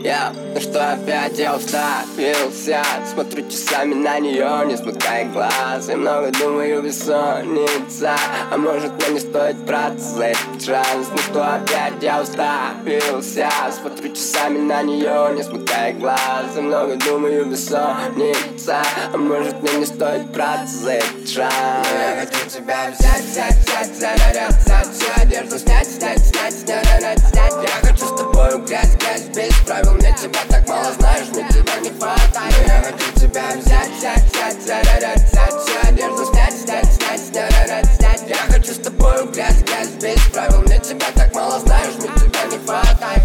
Ну что опять я уставился, смотрю часами на нее, не смыкая глаз. И много думаю, бессонница. А может мне не стоит браться за этот шанс? Ну что опять я уставился, смотрю часами на нее, не смыкая глаз. И много думаю, бессонница. А может мне не стоит браться за этот шанс? Я хочу тебя взять, заряд, всю одежду снять, Я хочу с тобой грязь, без правил. Мне тебя так мало знаешь, мне тебя не хватает. Я хочу тебя взять, заряд, всю одежду снять, Я хочу с тобой грязь, без правил. Мне тебя так мало знаешь, мне тебя не хватает.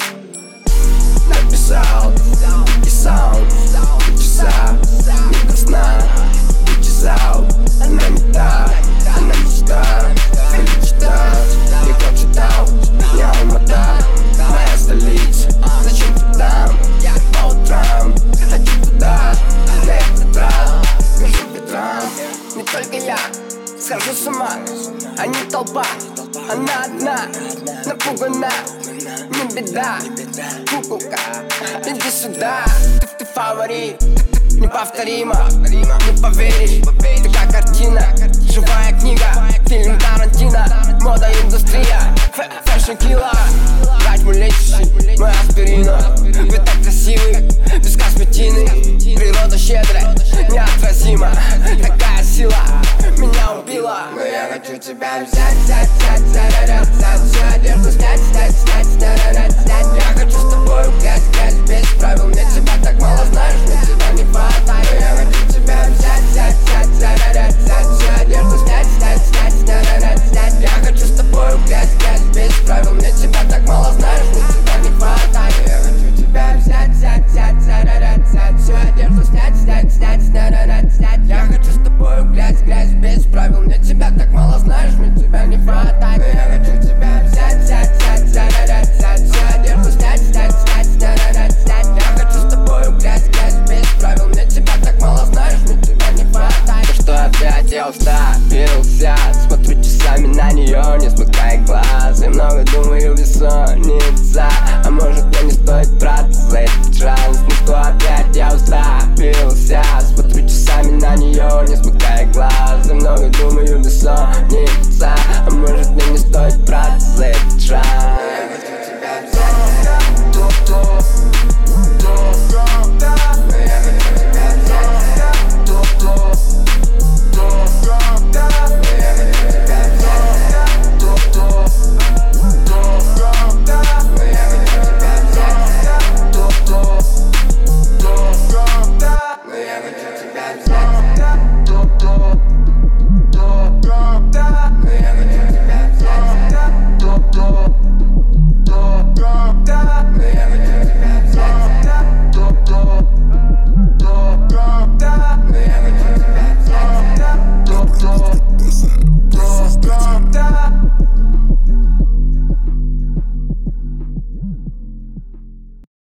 Написал и саунд, часа, не до сна, вычесал. Она не та, она мечта, не хочет там, не Алмата, моя столица. Зачем ты там, по утрам? Хочу туда, на этот раз, между ветрам. Не только я схожу с ума, а не толпа. Она одна, напугана, не беда. Куколка, иди сюда. Ты фаворит, неповторимо, не поверишь. Ты как картина, живая книга, фильм Тарантино, мода, индустрия, фэшн-килла. Врач мой лечащий, мой аспирина. Вы так красивы, без косметины. Природа щедрая, неотразима. Такая сила меня убила. Но я хочу тебя взять, Заряд, всю одежду снять, Я хочу с тобой грязь, без правил. Мне тебя так мало знаешь, мне тебя не хватает. Я хочу тебя взять, заряд, всю одежду снять, Я хочу с тобой грязь, без правил. Мне тебя так мало знаешь, мне тебя не хватает. Я хочу тебя взять, заряд, всю одежду снять, Я хочу с тобой грязь, без правил. Мне тебя так мало знаешь, мне тебя не хватает. Я хочу тебя взять, заряд, всю одежду снять, Я хочу с тобой грязь, без правил. Мне тебя так мало знаешь, мне тебя не хватает. Ну что опять я уставился, смотрю часами на нее, не смыкая глаз. И много думаю, бессонница. А может мне не стоит браться за этот шанс? Ну что опять я уставился, смотрю часами на нее, не смыкая глаз.